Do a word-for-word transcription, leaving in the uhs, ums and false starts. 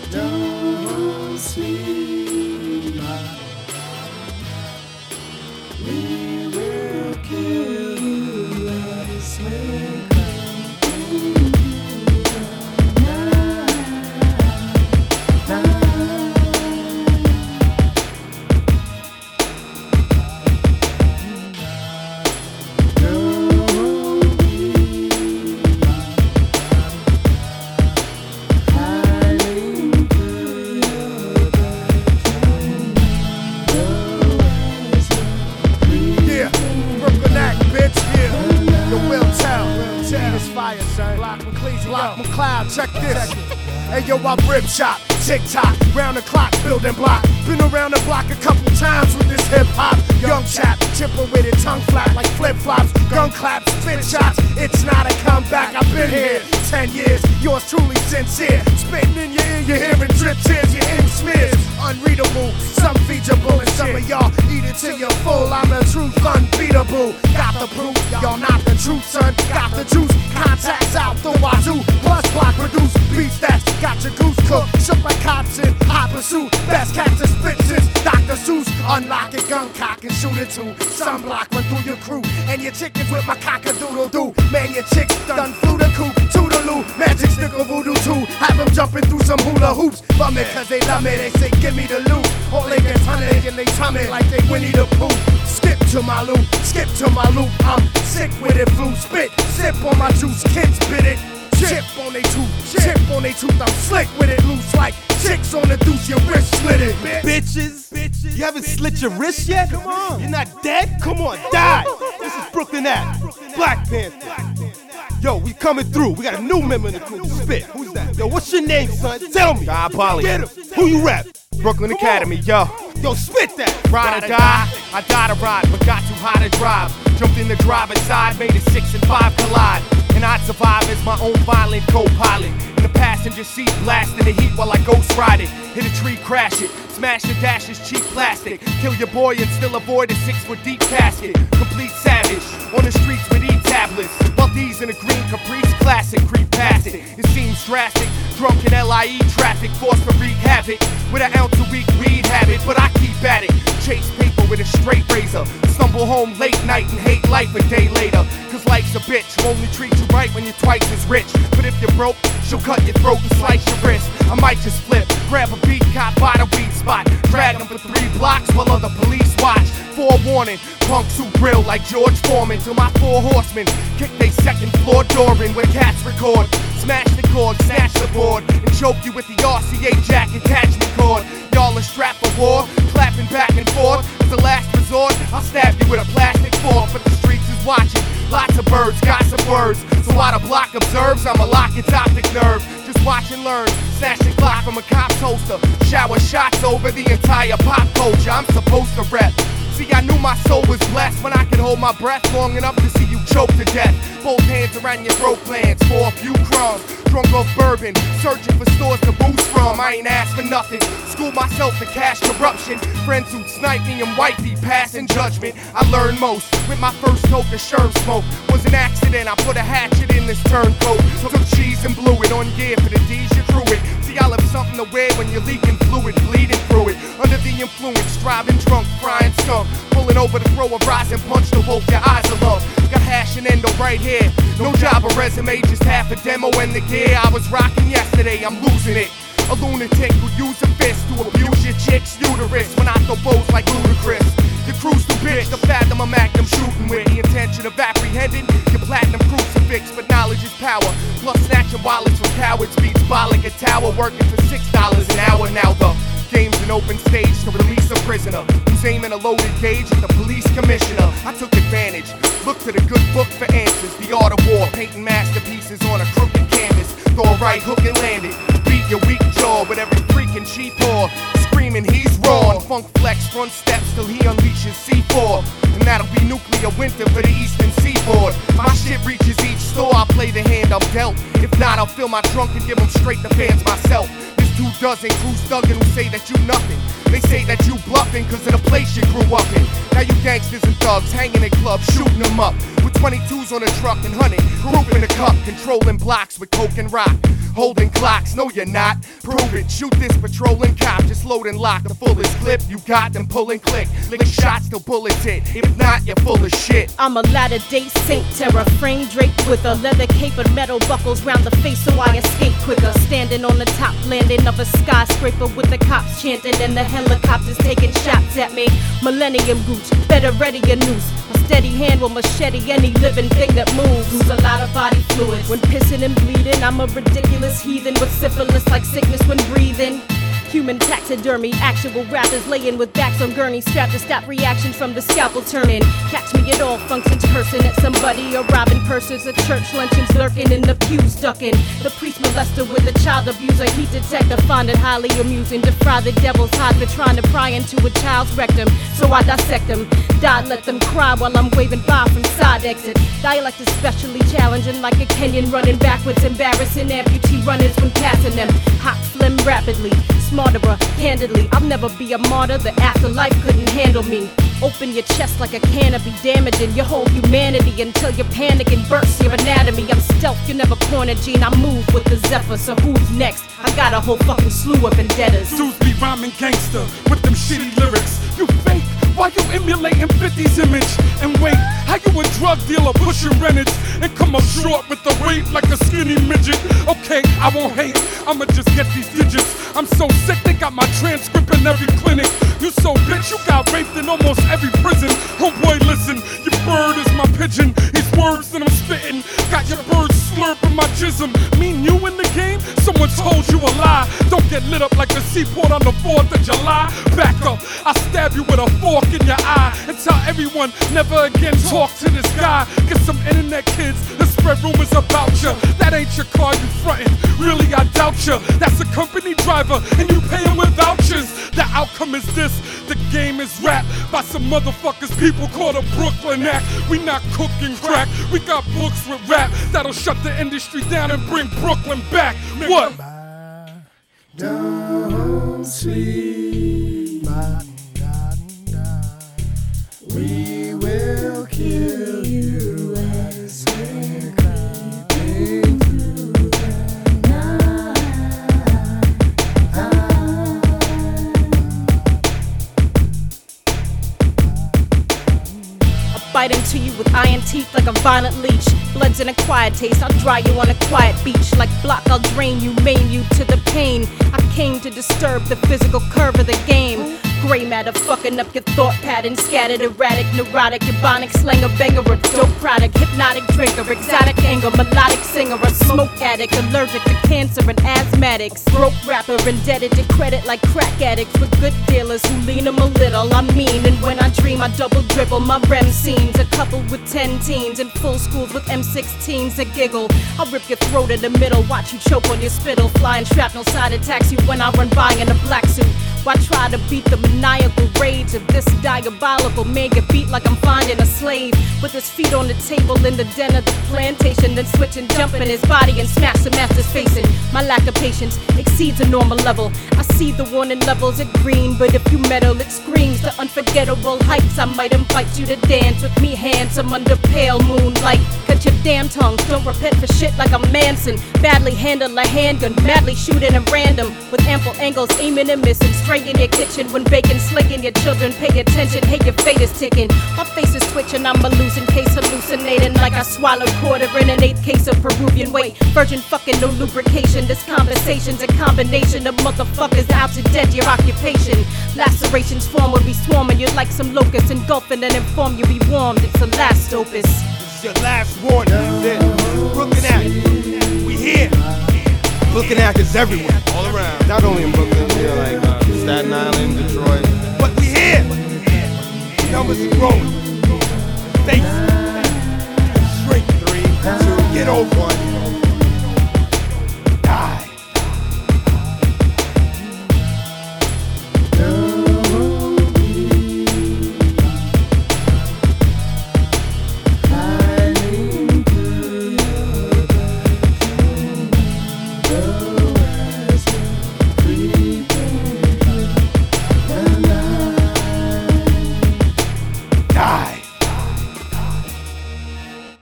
Don't sleep, we will kill you. This may come fire, son. Block McCleese, Block McCloud, check this. Hey yo, I rip shot, tick tock, round the clock, building block. Been around the block a couple times with this hip hop. Young chap, chipper with it, tongue flap like flip flops, gun claps, spit shots. It's not a comeback. I've been here ten years. Yours truly sincere. Spitting in your ear, you're hearing drip tears, you're hearing smears. Unreadable, some featureable, and some of y'all eat it till you're full. I'm the truth, unbeatable. Got the proof, y'all not the truth, son. Got the juice, contacts out the wazoo. Plus block produce beats that's got your goose cooked. Shook like cops in hot pursuit. Best cats and spit since Doctor Seuss. Unlock it, gun cock and shoot it too. Sunblock run through your crew. And your chickens with my cock-a-doodle-doo. Man, your chicks done flew the coop. Toodaloo, magic stick of voodoo too. Have them jumping through some hula hoops. Bum it cause they love me, they say give me the loot. All they get hunted and they tummy like they Winnie the Pooh. Skip to my loop, skip to my loop. I'm sick with it, flu spit. Sip on my juice, kids bit it. Chip on they tooth, chip on they tooth. I'm slick with it, loose like chicks on the deuce. Your wrist slit it, bitch. Bitches, bitches. You haven't slit your wrist yet? Come on. You're not dead? Come on, die. This is Brooklyn Act, Black Panther. Yo, we coming through. We got a new member in the crew. Spit. Who's that? Yo, what's your name, son? Tell me. God Polly. Get him. Who you rap? Brooklyn Academy, yo. Yo, spit that. Ride or die, I died to ride, but got too high to drive. Jumped in the driver's side, made it six and five collide. And I'd survive as my own violent co-pilot. In the passenger seat, blasting the heat while I ghost ride it. Hit a tree, crash it. Smash the dashes, cheap plastic. Kill your boy and still avoid a six-foot deep casket. Complete savage, on the streets with e-tablets. While these in a green Caprice classic, creep past it. It seems drastic, drunk in L I E traffic, forced to wreak havoc. With an ounce of weak weed habit, but I keep at it. Chase paper with a straight razor. Stumble home late night and hate life a day later. Cause life's a bitch, will only treat you right when you're twice as rich. But if you're broke, she'll cut your throat and slice your wrist. I might just flip, grab a beat cop by the weed spot. Drag him for three blocks while other police watch. Forewarning, punks who grill like George Foreman. Till my four horsemen kick they second floor door in where cats record. Smash the cord, snatch the board, and choke you with the R C A jack attachment cord. Y'all are strapped for war, clapping back and forth. As the last resort, I'll stab you with a plastic fork. But the streets is watching, lots of birds, gossip words. So while the block observes, I'ma lock its optic nerve. Just watch and learn, snatch the clock from a cop's holster. Shower shots over the entire pop culture. I'm supposed to rep. See, I knew my soul was blessed when I could hold my breath long enough to see you choke to death. Both hands around your throat plans for a few crumbs. Drunk off bourbon, searching for stores to boost from. I ain't asked for nothing. Schooled myself to cash corruption. Friends who'd snipe me and wifey passing judgment. I learned most with my first toke of sherm smoke. Was an accident, I put a hatchet in this turncoat. Took cheese and blew it on gear for the D's you threw it. See, I'll have something to wear when you're leaking fluid, bleeding through it. Under the influence, driving drunk, frying skunk. Pulling over to throw a rising punch to woke your eyes of love. Got hash and endo right here. No job or resume, just half a demo and the gear I was rocking yesterday, I'm losing it. A lunatic who use a fist to abuse your chick's uterus when I throw bows like Ludacris. Your crew's too bitch to fathom a magnum shooting with the intention of apprehending your platinum crucifix. But knowledge is power. Plus snatching wallets from cowards beats bollock a tower working for six dollars an hour. Now the game's an open stage to release a prisoner who's aiming a loaded gauge at the police commissioner. I took advantage. Look to the good book for answers. The art of war, painting masterpieces on a crooked canvas. Throw a right hook and land it. Beat your weak jaw with every freaking cheap whore. Screaming he's raw on Funk Flex front steps till he unleashes C four. And that'll be nuclear winter for the eastern seaboard. My shit reaches each store, I'll play the hand I'm dealt. If not, I'll fill my trunk and give them straight to fans myself. There's two dozen crews thuggin' who say that you nothing. They say that you bluffing cause of the place you grew up in. Now you gangsters and thugs hanging in clubs, shooting them up. With twenty-twos on a truck and hunting, group in a cup, controlling blocks with coke and rock. holding clocks. No, you're not. Prove it. Shoot this patrolling cop. Just load and lock the fullest clip. You got them pull and click. Lick shots till bullets hit. If not, you're full of shit. I'm a latter-day Saint terror, frame draped with a leather cape and metal buckles round the face so I escape quicker. Standing on the top landing of a skyscraper with the cops chanting and the helicopters taking shots at me. Millennium Gooch, better ready a noose. A steady hand will machete any living thing that moves. Lose a lot of body fluids when pissing and bleeding. I'm a ridiculous heathen with syphilis like sickness when breathing. Human taxidermy, actual rappers laying with backs on gurneys, strapped to stop reactions from the scalpel turning. Catch me at all functions, cursing at somebody or robbing purses at church luncheons, lurking in the pews, ducking. The priest molester with a child abuser, heat detector, find it highly amusing. Defy the devil's hot for trying to pry into a child's rectum, so I dissect them. Die, let them cry while I'm waving by from side exits. Dialect especially challenging, like a Kenyan running backwards, embarrassing amputee runners when passing them. Hot slim rapidly. Smarter, handedly. I'll never be a martyr, the afterlife couldn't handle me. Open your chest like a canopy, damaging your whole humanity until you panic and burst your anatomy. I'm stealth, you never corner gene, I move with the Zephyr, so who's next? I got a whole fucking slew of vendettas. Dudes be rhyming gangster with them shitty lyrics. You fake, why you emulating fifties image? And wait, how you a drug dealer pushing rentage and come up short with the weight like a skinny midget? Okay, I won't hate, I'ma just get these digits. I'm so sick, they got my transcript in every clinic. You so bitch, you got raped in almost every prison. Homeboy, listen, your bird is my pigeon. These words that I'm spitting got your bird slurping my jism. Mean you in the game? Someone told you a lie. Don't get lit up like the seaport on the fourth of July. Back up, I stab you with a fork in your eye and tell everyone never again talk to this guy. Get some internet kids that spread rumors about you. That ain't your car, you frontin'. Really, I doubt you. That's a company driver and you pay him with vouchers. The outcome is this, the game is rap by some motherfuckers people call the Brooklyn Act. We not cooking crack, we got books with rap that'll shut the industry down and bring Brooklyn back. What? Don't sleep. We will kill you as we're creeping through the night. I'll bite into you with iron teeth like a violent leech. Blood's in a quiet taste, I'll dry you on a quiet beach. Like block, I'll drain you, maim you to the pain. I came to disturb the physical curve of the game. Gray matter fucking up your thought pattern. Scattered, erratic, neurotic, ebonic, slanger, banger, a dope product. Hypnotic drinker, exotic anger, melodic singer, a smoke addict. Allergic to cancer and asthmatics. Broke rapper, indebted to credit like crack addicts. With good dealers who lean them a little, I mean. And when I dream, I double dribble my R E M scenes. A couple with ten teens and full schools with M sixteens that giggle. I'll rip your throat in the middle, watch you choke on your spittle. Flying shrapnel side attacks you when I run by in a black suit. Why try to beat the maniacal rage of this diabolical man? Get beat like I'm finding a slave with his feet on the table in the den of the plantation, then switch and jump in his body and smash the master's facing. My lack of patience exceeds a normal level. I see the warning levels at green, but if you meddle, it screams the unforgettable heights. I might invite you to dance with me, handsome under pale moonlight. Cut your damn tongue, don't repent for shit like I'm Manson. Badly handle a handgun, madly shooting at random with ample angles, aiming and missing. Straight in your kitchen when bacon slicking. Your children pay attention, hey, your fate is ticking. My face is twitching, I'm a losing case, hallucinating like I swallowed quarter in an eighth case of Peruvian weight. Virgin fucking, no lubrication. This conversation's a combination of motherfuckers out to dead your occupation. Lacerations form will be swarming you like some locusts, engulfing and inform you be warmed. It's the last opus. This is your last warning. Then Brooklyn Act, we here. Brooklyn Act is everywhere, all around. Not only in Brooklyn, here like uh, Staten Island, Detroit, but we here. Numbers are growing. Face. Shrink three, two, get over one.